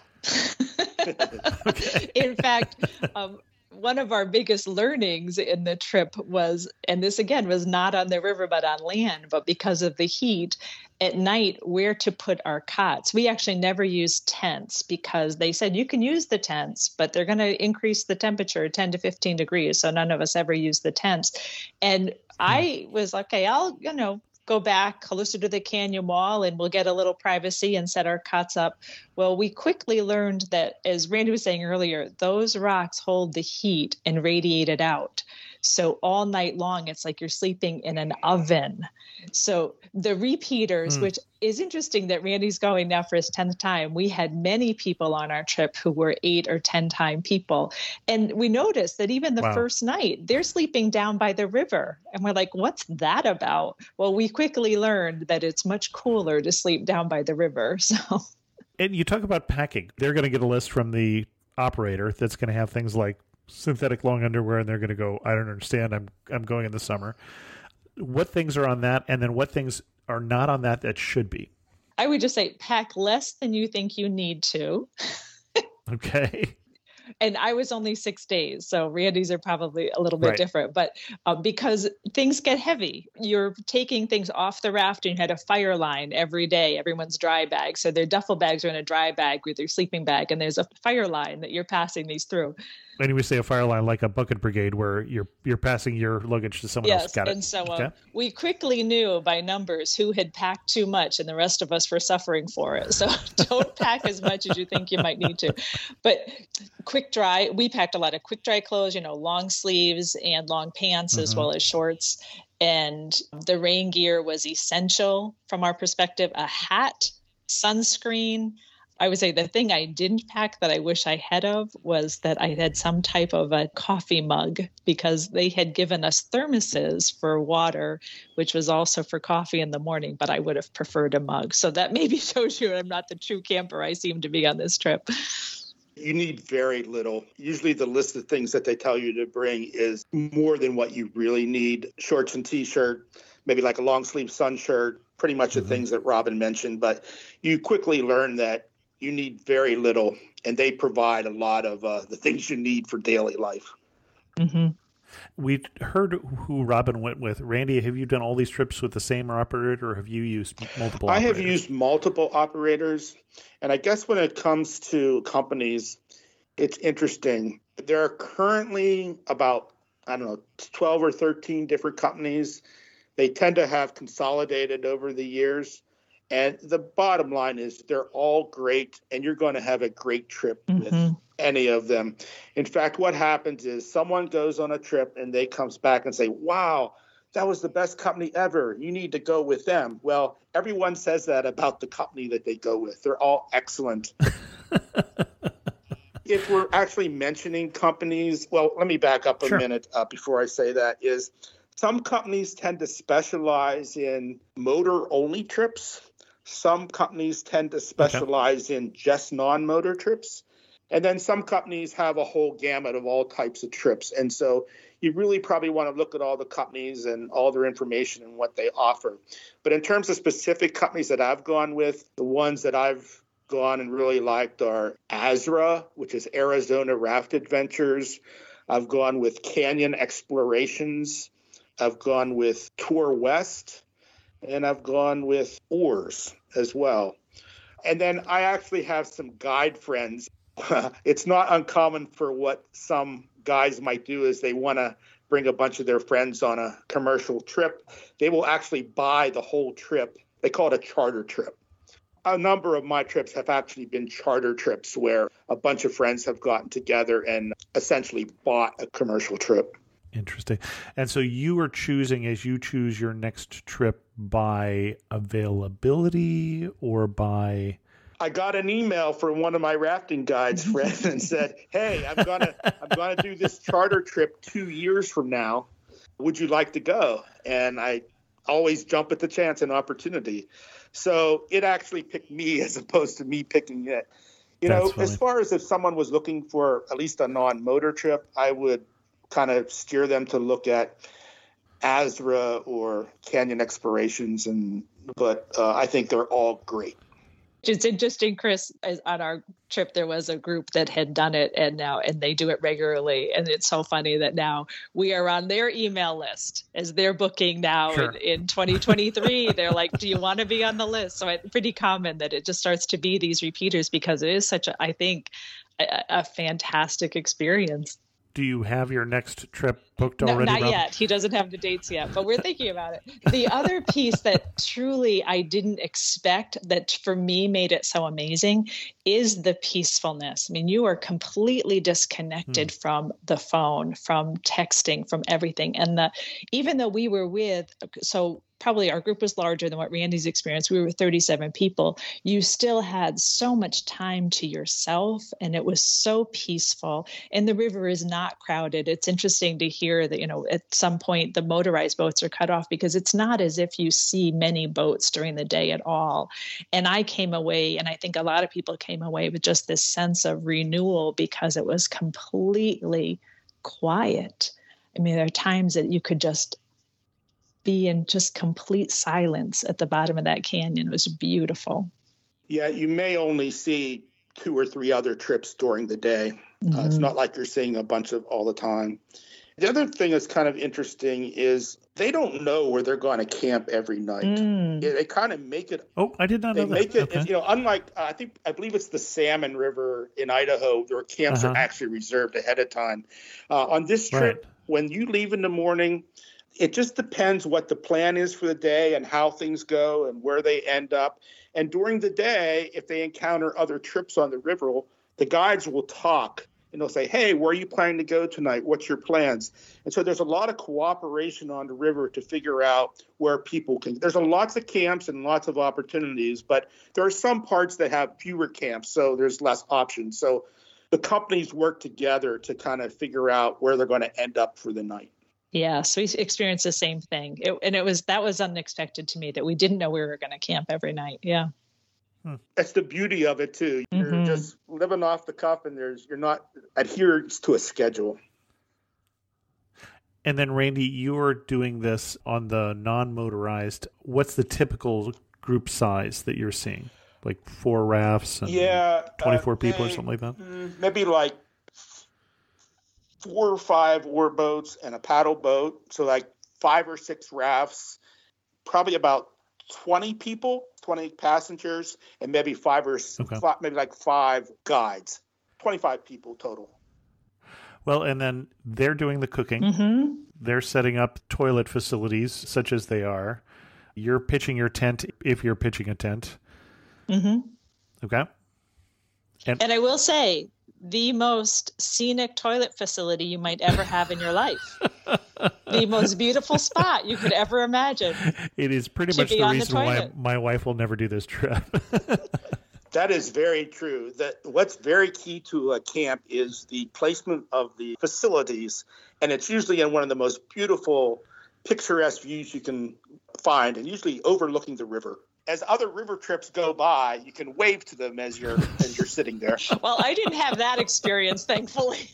Okay. In fact, one of our biggest learnings in the trip was, and this again was not on the river but on land, but because of the heat, at night, where to put our cots. We actually never used tents because they said you can use the tents, but they're going to increase the temperature 10 to 15 degrees. So none of us ever used the tents. And I was like, okay, I'll, go back closer to the canyon wall and we'll get a little privacy and set our cots up. Well, we quickly learned that, as Randy was saying earlier, those rocks hold the heat and radiate it out. So all night long, it's like you're sleeping in an oven. So the repeaters, which is interesting that Randy's going now for his 10th time. We had many people on our trip who were 8 or 10 time people. And we noticed that even the first night, they're sleeping down by the river. And we're like, what's that about? Well, we quickly learned that it's much cooler to sleep down by the river. So, and you talk about packing. They're going to get a list from the operator that's going to have things like synthetic long underwear, and they're going to go, I don't understand. I'm going in the summer. What things are on that, and then what things are not on that should be? I would just say pack less than you think you need to. Okay. And I was only 6 days, so Randy's are probably a little bit different. But because things get heavy, you're taking things off the raft, and you had a fire line every day, everyone's dry bag. So their duffel bags are in a dry bag with their sleeping bag, and there's a fire line that you're passing these through. And we say a fire line like a bucket brigade where you're passing your luggage to someone else. Got it. And so we quickly knew by numbers who had packed too much, and the rest of us were suffering for it. So don't pack as much as you think you might need to. But quick dry, we packed a lot of quick dry clothes, long sleeves and long pants as well as shorts. And the rain gear was essential from our perspective: a hat, sunscreen. I would say the thing I didn't pack that I wish I had was that I had some type of a coffee mug, because they had given us thermoses for water, which was also for coffee in the morning, but I would have preferred a mug. So that maybe shows you I'm not the true camper I seem to be on this trip. You need very little. Usually the list of things that they tell you to bring is more than what you really need. Shorts and T-shirt, maybe like a long sleeve sun shirt, pretty much the things that Robin mentioned. But you quickly learn that you need very little, and they provide a lot of the things you need for daily life. We heard who Robin went with. Randy, have you done all these trips with the same operator, or have you used multiple operators? I have used multiple operators, and I guess when it comes to companies, it's interesting. There are currently about, 12 or 13 different companies. They tend to have consolidated over the years. And the bottom line is they're all great, and you're going to have a great trip with any of them. In fact, what happens is someone goes on a trip and they comes back and say, wow, that was the best company ever. You need to go with them. Well, everyone says that about the company that they go with. They're all excellent. If we're actually mentioning companies, well, let me back up a Sure. minute before I say that, is some companies tend to specialize in motor-only trips. Some companies tend to specialize in just non-motor trips. And then some companies have a whole gamut of all types of trips. And so you really probably want to look at all the companies and all their information and what they offer. But in terms of specific companies that I've gone with, the ones that I've gone and really liked are AZRA, which is Arizona Raft Adventures. I've gone with Canyon Explorations. I've gone with Tour West, and I've gone with Oars as well. And then I actually have some guide friends. It's not uncommon for what some guys might do is they want to bring a bunch of their friends on a commercial trip. They will actually buy the whole trip. They call it a charter trip. A number of my trips have actually been charter trips where a bunch of friends have gotten together and essentially bought a commercial trip. Interesting. And so you are choosing, as you choose your next trip, by availability or by... I got an email from one of my rafting guides friends and said, "Hey, I'm gonna do this charter trip 2 years from now. Would you like to go?" And I always jump at the chance and opportunity. So it actually picked me as opposed to me picking it. That's funny. As far as if someone was looking for at least a non-motor trip, I would kind of steer them to look at AZRA or Canyon Explorations, but I think they're all great. It's interesting, Chris, on our trip, there was a group that had done it and they do it regularly. And it's so funny that now we are on their email list as they're booking now Sure. in 2023. They're like, do you want to be on the list? So it's pretty common that it just starts to be these repeaters because it is such I think, a fantastic experience. Do you have your next trip booked No, already, not Rob? yet. He doesn't have the dates yet, but we're thinking about it. The other piece that truly I didn't expect that for me made it so amazing is the peacefulness. I mean, you are completely disconnected from the phone, from texting, from everything. And even though we were probably our group was larger than what Randy's experienced. We were 37 people. You still had so much time to yourself, and it was so peaceful. And the river is not crowded. It's interesting to hear that, at some point the motorized boats are cut off because it's not as if you see many boats during the day at all. And I came away, and I think a lot of people came away with just this sense of renewal because it was completely quiet. I mean, there are times that you could just be in just complete silence at the bottom of that canyon. It was beautiful. Yeah, you may only see 2 or 3 other trips during the day. It's not like you're seeing a bunch of all the time. The other thing that's kind of interesting is they don't know where they're going to camp every night. They kind of make it. Oh, I did not know They that. make it, Okay. unlike, I believe it's the Salmon River in Idaho, where camps are actually reserved ahead of time. On this trip, when you leave in the morning, it just depends what the plan is for the day and how things go and where they end up. And during the day, if they encounter other trips on the river, the guides will talk and they'll say, "Hey, where are you planning to go tonight? What's your plans?" And so there's a lot of cooperation on the river to figure out where people can. There's lots of camps and lots of opportunities, but there are some parts that have fewer camps, so there's less options. So the companies work together to kind of figure out where they're going to end up for the night. Yeah, so we experienced the same thing. That was unexpected to me that we didn't know we were going to camp every night. Yeah. That's the beauty of it too. You're just living off the cuff, and you're not adhered to a schedule. And then, Randy, you're doing this on the non-motorized. What's the typical group size that you're seeing? Like 4 rafts and 24 people or something like that? Maybe like 4 or 5 oar boats and a paddle boat. So like 5 or 6 rafts, probably about 20 people, 20 passengers, and maybe 5 guides. 25 people total. Well, and then they're doing the cooking. They're setting up toilet facilities, such as they are. You're pitching your tent if you're pitching a tent. Okay. And I will say, the most scenic toilet facility you might ever have in your life. The most beautiful spot you could ever imagine. It is pretty much the reason why my wife will never do this trip. That is very true. What's very key to a camp is the placement of the facilities, and it's usually in one of the most beautiful, picturesque views you can find, and usually overlooking the river. As other river trips go by, you can wave to them as you're sitting there. Well, I didn't have that experience, thankfully.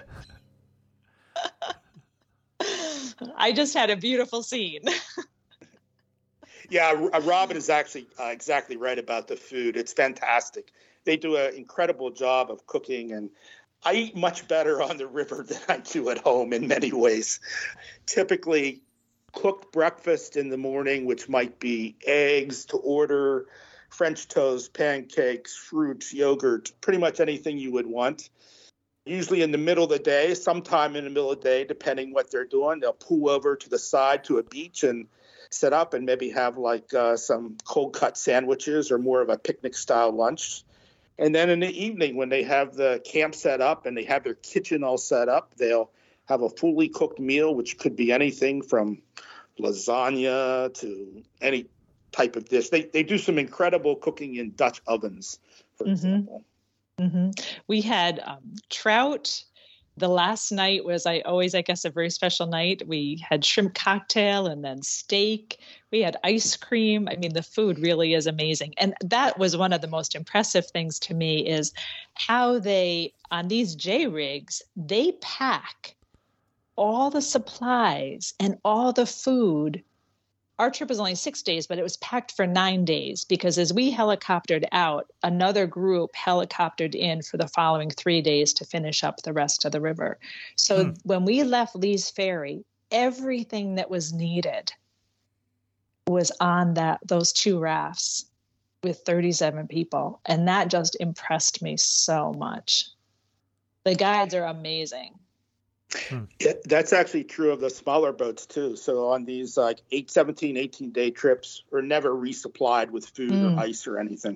I just had a beautiful scene. Yeah, Robin is actually exactly right about the food. It's fantastic. They do an incredible job of cooking, and I eat much better on the river than I do at home in many ways. Typically, cooked breakfast in the morning, which might be eggs to order, French toast, pancakes, fruits, yogurt, pretty much anything you would want. Usually in the middle of the day, sometime in the middle of the day, depending what they're doing, they'll pull over to the side to a beach and set up and maybe have like some cold cut sandwiches or more of a picnic style lunch. And then in the evening, when they have the camp set up and they have their kitchen all set up, they'll have a fully cooked meal, which could be anything from lasagna to any type of dish. They do some incredible cooking in Dutch ovens, for example. Mm-hmm. We had trout. The last night was, I guess, a very special night. We had shrimp cocktail and then steak. We had ice cream. I mean, the food really is amazing. And that was one of the most impressive things to me is how they, on these J rigs, they pack all the supplies and all the food. Our trip was only 6 days, but it was packed for 9 days because as we helicoptered out, another group helicoptered in for the following 3 days to finish up the rest of the river. So when we left Lee's Ferry, everything that was needed was on those 2 rafts with 37 people. And that just impressed me so much. The guides are amazing. Yeah, that's actually true of the smaller boats too. So on these like 18-day trips, we're never resupplied with food or ice or anything.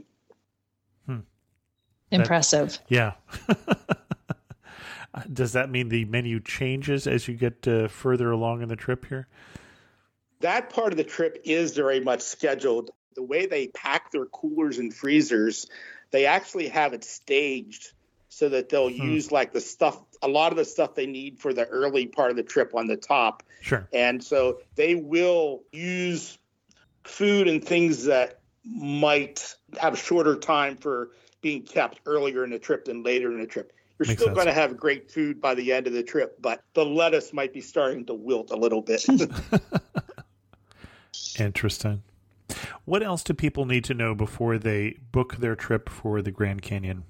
Impressive. Yeah. Does that mean the menu changes as you get further along in the trip here? That part of the trip is very much scheduled. The way they pack their coolers and freezers, they actually have it staged so that they'll use like a lot of the stuff they need for the early part of the trip on the top. Sure. And so they will use food and things that might have a shorter time for being kept earlier in the trip than later in the trip. You're Makes still sense. going to have great food by the end of the trip, but the lettuce might be starting to wilt a little bit. Interesting. What else do people need to know before they book their trip for the Grand Canyon?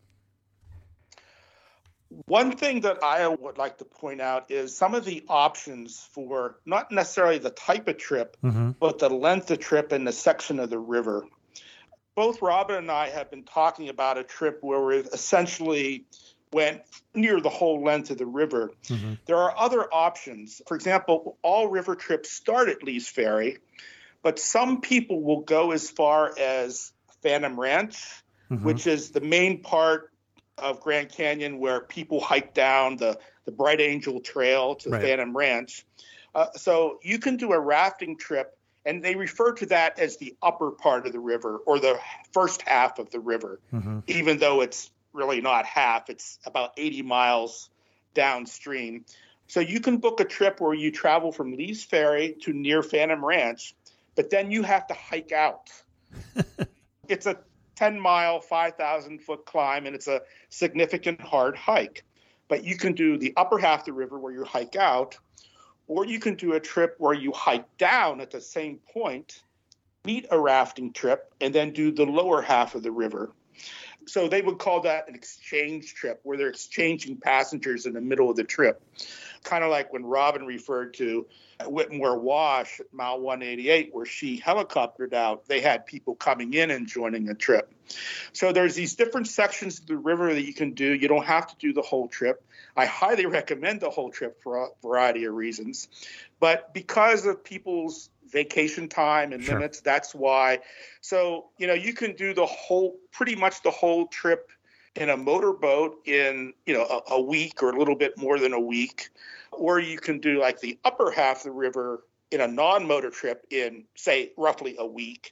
One thing that I would like to point out is some of the options for not necessarily the type of trip, but the length of trip and the section of the river. Both Robin and I have been talking about a trip where we essentially went near the whole length of the river. There are other options. For example, all river trips start at Lee's Ferry, but some people will go as far as Phantom Ranch, which is the main part of Grand Canyon where people hike down the Bright Angel Trail to Phantom Ranch. So you can do a rafting trip, and they refer to that as the upper part of the river or the first half of the river, even though it's really not half. It's about 80 miles downstream. So you can book a trip where you travel from Lee's Ferry to near Phantom Ranch, but then you have to hike out. It's a 10-mile, 5,000-foot climb, and it's a significant hard hike. But you can do the upper half of the river where you hike out, or you can do a trip where you hike down at the same point, meet a rafting trip, and then do the lower half of the river. So they would call that an exchange trip, where they're exchanging passengers in the middle of the trip. Kind of like when Robin referred to Whitmore Wash at mile 188, where she helicoptered out, they had people coming in and joining a trip. So there's these different sections of the river that you can do. You don't have to do the whole trip. I highly recommend the whole trip for a variety of reasons. But because of people's vacation time and limits, that's why. So, you can do pretty much the whole trip in a motorboat in, a week or a little bit more than a week. Or you can do like the upper half of the river in a non-motor trip in, say, roughly a week.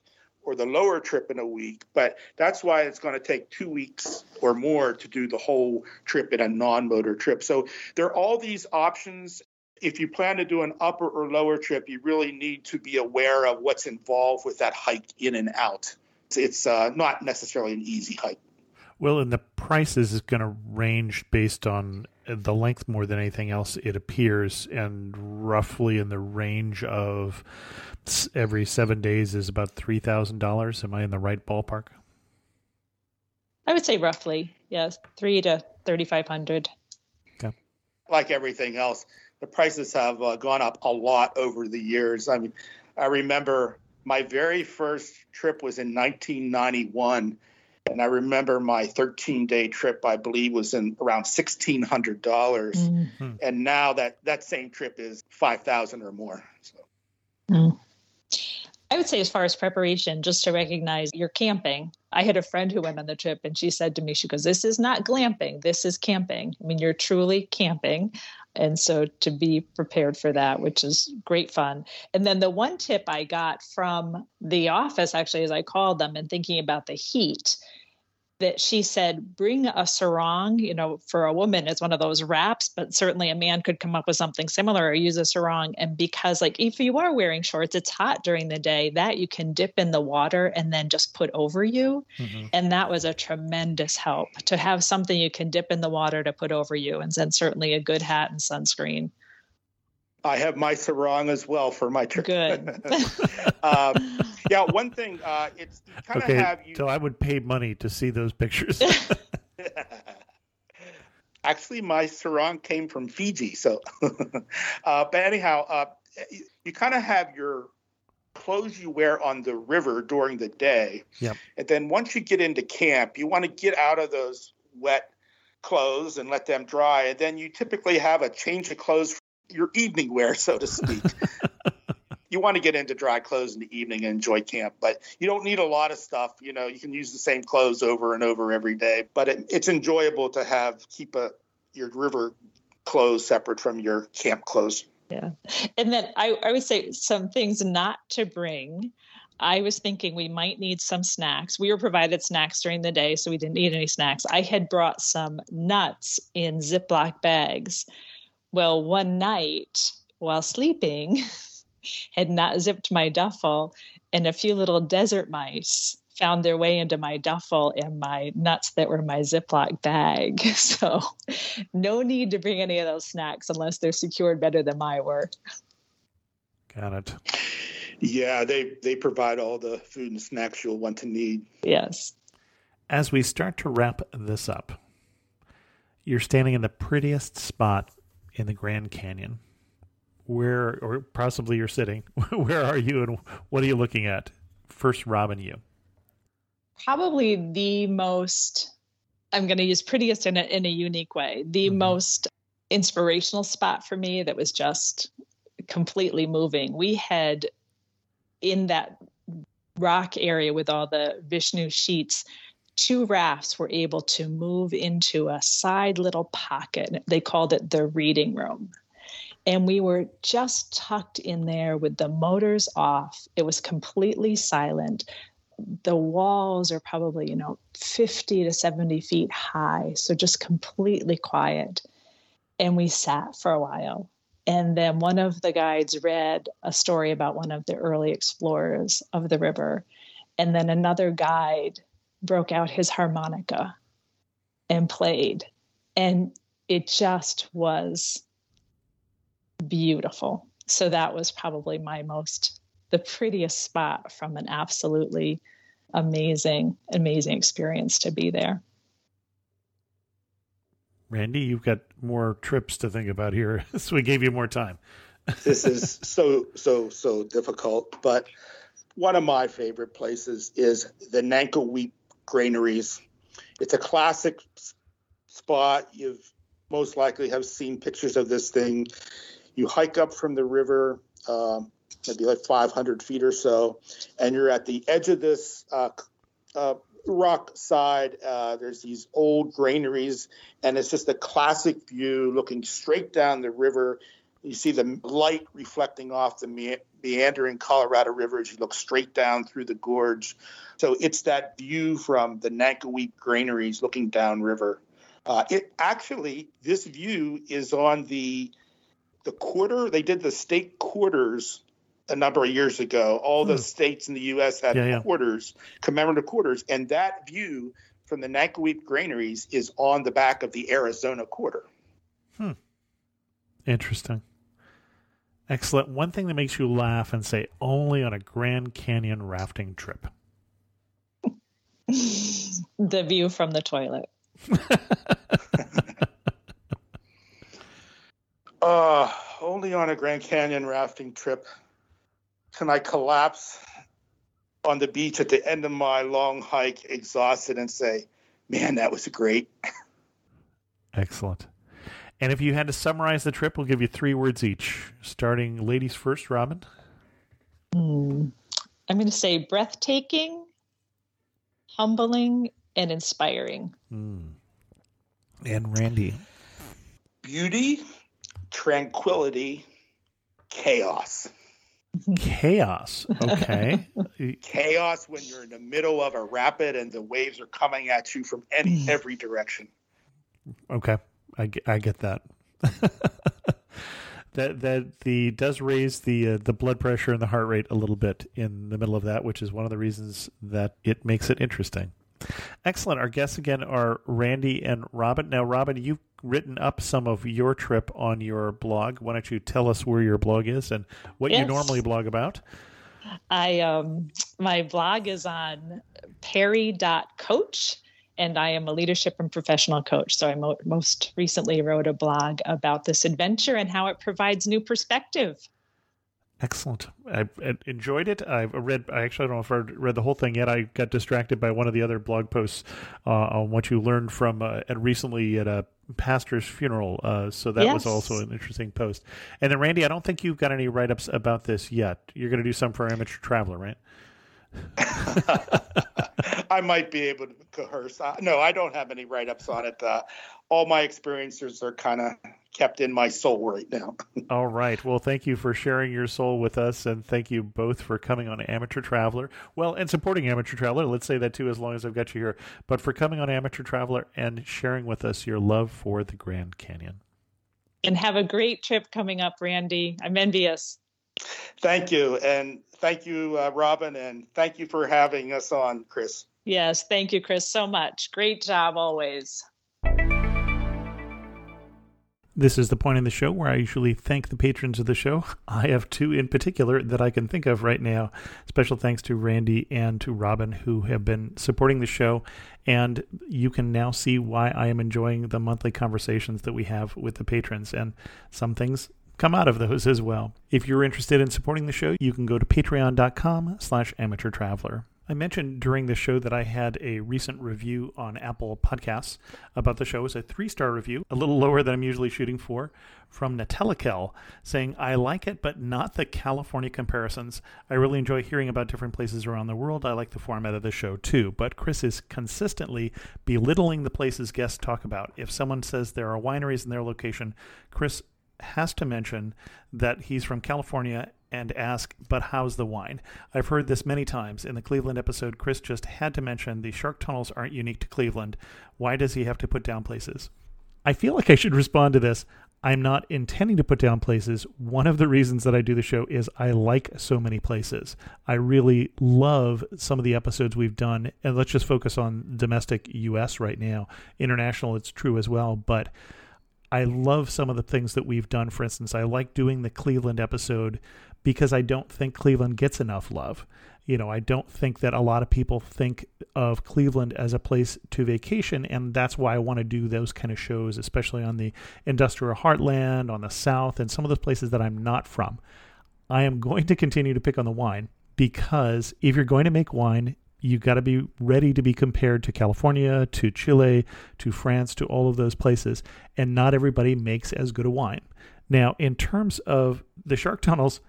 or the lower trip in a week, but that's why it's going to take 2 weeks or more to do the whole trip in a non-motor trip. So there are all these options. If you plan to do an upper or lower trip, you really need to be aware of what's involved with that hike in and out. It's not necessarily an easy hike. Well, and the prices is going to range based on the length more than anything else, it appears, and roughly in the range of every 7 days is about $3,000. Am I in the right ballpark? I would say roughly, yes, $3,000 to $3,500. Okay. Like everything else, the prices have gone up a lot over the years. I mean, I remember my very first trip was in 1991. And I remember my 13-day trip, I believe, was in around $1,600. Mm-hmm. And now that same trip is $5,000 or more. So. I would say as far as preparation, just to recognize you're camping. I had a friend who went on the trip and she said to me, she goes, this is not glamping, this is camping. I mean, you're truly camping. And so to be prepared for that, which is great fun. And then the one tip I got from the office, actually, as I called them and thinking about the heat, that she said, bring a sarong, for a woman, it's one of those wraps, but certainly a man could come up with something similar or use a sarong. And because if you are wearing shorts, it's hot during the day, that you can dip in the water and then just put over you. Mm-hmm. And that was a tremendous help to have something you can dip in the water to put over you. And then certainly a good hat and sunscreen. I have my sarong as well for my trip. Good. Yeah, one thing, it's kind of have you. So I would pay money to see those pictures. Actually, my sarong came from Fiji. So, but anyhow, you kind of have your clothes you wear on the river during the day. Yep. And then once you get into camp, you want to get out of those wet clothes and let them dry. And then you typically have a change of clothes for your evening wear, so to speak. You want to get into dry clothes in the evening and enjoy camp, but you don't need a lot of stuff. You can use the same clothes over and over every day, but it's enjoyable to keep your river clothes separate from your camp clothes. Yeah. And then I would say some things not to bring. I was thinking we might need some snacks. We were provided snacks during the day, so we didn't need any snacks. I had brought some nuts in Ziploc bags. Well, one night while sleeping, had not zipped my duffel, and a few little desert mice found their way into my duffel and my nuts that were in my Ziploc bag. So no need to bring any of those snacks unless they're secured better than mine were. Got it. Yeah, they provide all the food and snacks you'll want to need. Yes. As we start to wrap this up, you're standing in the prettiest spot in the Grand Canyon. Where, or possibly you're sitting, where are you and what are you looking at? First, Rob and you. Probably the most, I'm going to use prettiest in a unique way, the most inspirational spot for me that was just completely moving. We had, in that rock area with all the Vishnu sheets, 2 rafts were able to move into a side little pocket. They called it the reading room. And we were just tucked in there with the motors off. It was completely silent. The walls are probably, 50 to 70 feet high. So just completely quiet. And we sat for a while. And then one of the guides read a story about one of the early explorers of the river. And then another guide broke out his harmonica and played. And it just was beautiful. So that was probably the prettiest spot from an absolutely amazing experience to be there. Randy, you've got more trips to think about here, so we gave you more time. This is so difficult, but one of my favorite places is the Nanko Wheat Granaries. It's a classic spot. You've most likely have seen pictures of this thing. You hike up from the river, maybe like 500 feet or so, and you're at the edge of this rock side. There's these old granaries, and it's just a classic view looking straight down the river. You see the light reflecting off the meandering Colorado River as you look straight down through the gorge. So it's that view from the Nankoweap granaries looking downriver. This view is on the quarter. They did the state quarters a number of years ago. All the states in the U.S. had quarters, commemorative quarters, and that view from the Nankoweap granaries is on the back of the Arizona quarter. Interesting. Excellent. One thing that makes you laugh and say only on a Grand Canyon rafting trip. The view from the toilet. Only on a Grand Canyon rafting trip can I collapse on the beach at the end of my long hike, exhausted, and say, man, that was great. Excellent. And if you had to summarize the trip, we'll give you 3 words each. Starting ladies first, Robin. I'm going to say breathtaking, humbling, and inspiring. And Randy. Beauty, tranquility, chaos. Chaos. Okay. Chaos when you're in the middle of a rapid and the waves are coming at you from every direction. Okay. I get that. that does raise the blood pressure and the heart rate a little bit in the middle of that, which is one of the reasons that it makes it interesting. Excellent. Our guests again are Randy and Robin. Now, Robin, you've written up some of your trip on your blog. Why don't you tell us where your blog is and what you normally blog about? My blog is on perry.coach. And I am a leadership and professional coach. So I most recently wrote a blog about this adventure and how it provides new perspective. Excellent. I enjoyed it. I actually don't know if I read the whole thing yet. I got distracted by one of the other blog posts on what you learned from recently at a pastor's funeral. So that was also an interesting post. And then, Randy, I don't think you've got any write-ups about this yet. You're going to do some for Amateur Traveler, right? I might be able to coerce. No, I don't have any write-ups on it. All my experiences are kind of kept in my soul right now. All right. Well, thank you for sharing your soul with us, and thank you both for coming on Amateur Traveler. Well, and supporting Amateur Traveler. Let's say that, too, as long as I've got you here. But for coming on Amateur Traveler and sharing with us your love for the Grand Canyon. And have a great trip coming up, Randy. I'm envious. Thank you. And thank you, Robin, and thank you for having us on, Chris. Yes, thank you, Chris, so much. Great job always. This is the point in the show where I usually thank the patrons of the show. I have 2 in particular that I can think of right now. Special thanks to Randy and to Robin, who have been supporting the show. And you can now see why I am enjoying the monthly conversations that we have with the patrons. And some things come out of those as well. If you're interested in supporting the show, you can go to patreon.com/amateurtraveler. I mentioned during the show that I had a recent review on Apple Podcasts about the show. It was a 3-star review, a little lower than I'm usually shooting for, from Natelikel, saying, I like it, but not the California comparisons. I really enjoy hearing about different places around the world. I like the format of the show, too. But Chris is consistently belittling the places guests talk about. If someone says there are wineries in their location, Chris has to mention that he's from California and ask, but how's the wine? I've heard this many times. In the Cleveland episode, Chris just had to mention the shark tunnels aren't unique to Cleveland. Why does he have to put down places? I feel like I should respond to this. I'm not intending to put down places. One of the reasons that I do the show is I like so many places. I really love some of the episodes we've done, and let's just focus on domestic U.S. right now. International, it's true as well, but I love some of the things that we've done. For instance, I like doing the Cleveland episode because I don't think Cleveland gets enough love. I don't think that a lot of people think of Cleveland as a place to vacation, and that's why I want to do those kind of shows, especially on the industrial heartland, on the South, and some of those places that I'm not from. I am going to continue to pick on the wine because if you're going to make wine, you got to be ready to be compared to California, to Chile, to France, to all of those places, and not everybody makes as good a wine. Now, in terms of the shark tunnels,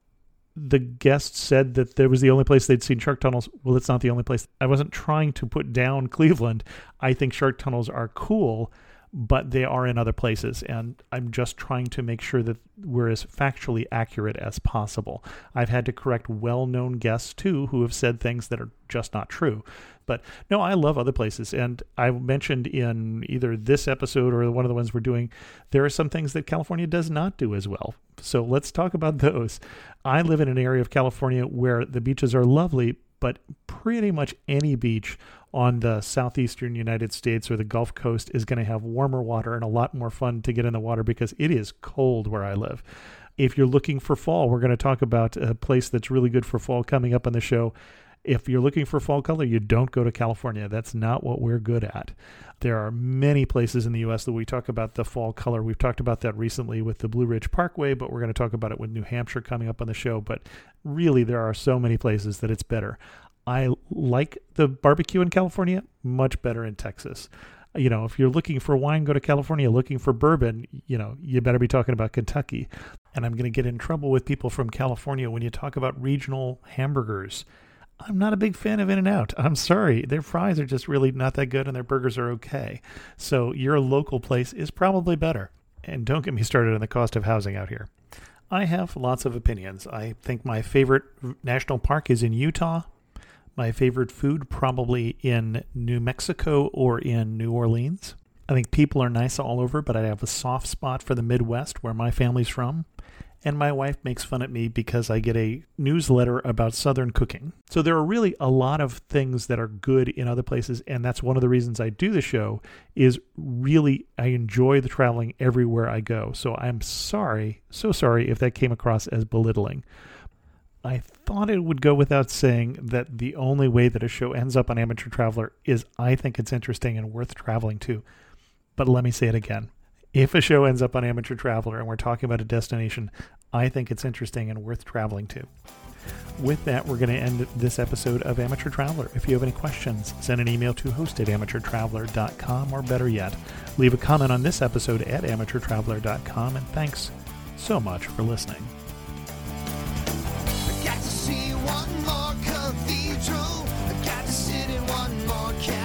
the guests said that there was the only place they'd seen shark tunnels. Well, it's not the only place. I wasn't trying to put down Cleveland. I think shark tunnels are cool, but they are in other places, and I'm just trying to make sure that we're as factually accurate as possible. I've had to correct well-known guests, too, who have said things that are just not true. But no, I love other places, and I mentioned in either this episode or one of the ones we're doing, there are some things that California does not do as well. So let's talk about those. I live in an area of California where the beaches are lovely, but pretty much any beach on the southeastern United States or the Gulf Coast is going to have warmer water and a lot more fun to get in the water because it is cold where I live. If you're looking for fall, we're going to talk about a place that's really good for fall coming up on the show. If you're looking for fall color, you don't go to California. That's not what we're good at. There are many places in the U.S. that we talk about the fall color. We've talked about that recently with the Blue Ridge Parkway, but we're going to talk about it with New Hampshire coming up on the show. But really, there are so many places that it's better. I like the barbecue in California, much better in Texas. You know, if you're looking for wine, go to California. Looking for bourbon, you know, you better be talking about Kentucky. And I'm going to get in trouble with people from California when you talk about regional hamburgers. I'm not a big fan of In-N-Out. I'm sorry. Their fries are just really not that good and their burgers are okay. So your local place is probably better. And don't get me started on the cost of housing out here. I have lots of opinions. I think my favorite national park is in Utah. My favorite food probably in New Mexico or in New Orleans. I think people are nice all over, but I have a soft spot for the Midwest where my family's from. And my wife makes fun at me because I get a newsletter about Southern cooking. So there are really a lot of things that are good in other places, and that's one of the reasons I do the show, is really I enjoy the traveling everywhere I go. So I'm sorry, so sorry if that came across as belittling. I thought it would go without saying that the only way that a show ends up on Amateur Traveler is I think it's interesting and worth traveling to. But let me say it again. If a show ends up on Amateur Traveler and we're talking about a destination, I think it's interesting and worth traveling to. With that, we're going to end this episode of Amateur Traveler. If you have any questions, send an email to host@amateurtraveler.com, or better yet, leave a comment on this episode at amateurtraveler.com, and thanks so much for listening. I got to see one more cathedral. I got to sit in one more